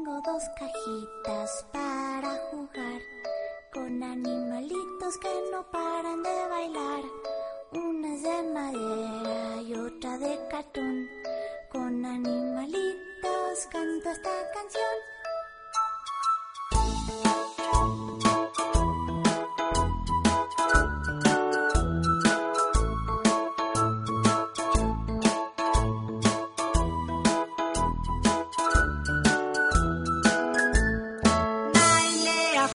Tengo dos cajitas para jugar con animalitos que no paran de